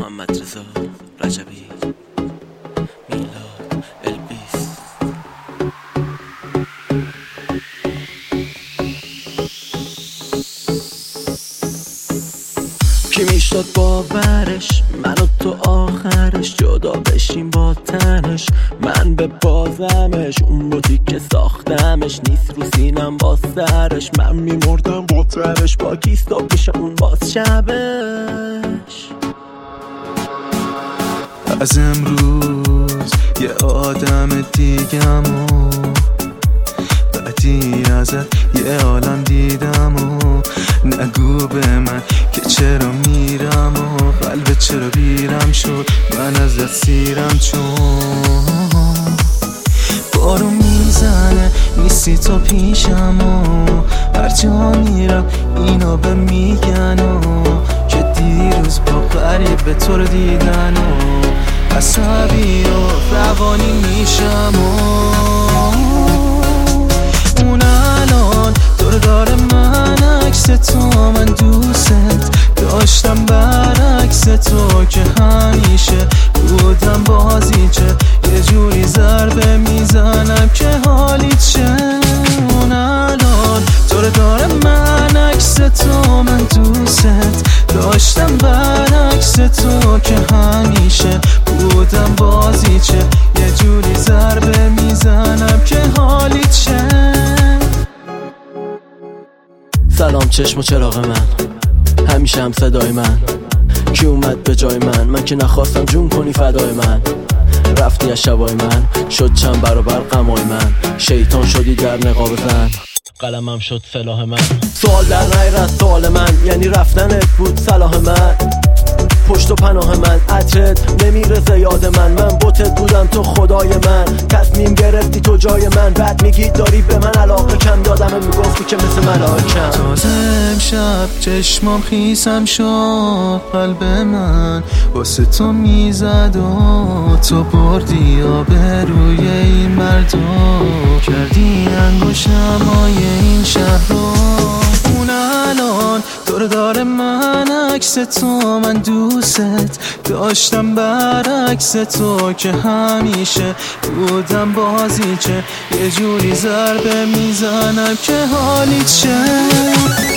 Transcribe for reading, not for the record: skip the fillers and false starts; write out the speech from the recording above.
محمد رضا رجبی، میلاد البیس. کی میشد باورش من و تو آخرش جدا بشیم با تنش، من به بازمش اون بودی که ساختمش، نیست رو سینم با سرش، من میمردم با تنش، با کیستا پیش اون باز شبش. از امروز یه آدم دیگم و بعدی ازت یه عالم دیدم و نگو به من که چرا میرم و قلبت چرا بیرم شد، من ازت سیرم چون بارو میزنه نیستی تو پیشم و هر جا میرم اینا به میگن و که دیروز با غریبه تو رو دیدن و عصبی و روانی میشم و اون الان دور داره من عکس تو، من دوست داشتم برعکس تو که همیشه بودم بازیچه، یه جوری ضربه میزنم که حالیت شه. اون الان دور داره من عکس تو، من دوست داشتم برعکس تو که همیشه بودم بازیچه، یه جوری ضربه میزنم که حالیت شه. سلام چشم و چراغ من، همیشه هم صدای من، کی اومد به جای من که نخواستم جون کنی فدای من، رفتی از شبای من شد چند برابر غمای من، شیطان شدی در نقاب زن، قلمم شد سلاح من. سوال در غیر از سوال من، یعنی رفتنت بود صلاح من، پشت و پناه من، عطرت نمیرسه یاد من بتت بودم تو خدای من، تصمیم گرفتی تو جای من، بعد میگی داری به من علاقه کم، دادم میگفتی که مثل ملاکم. تازه امشب چشمام خیسم شد، قلب من واسه تو میزد و تو بردی آبروی این مردو، کردی انگشتمای این شهر رو. اون الان دور داره من عکس تو، من دوست داشتم برعکس تو که همیشه بودم بازیچه، یه جوری ضربه میزنم که حالیت شه.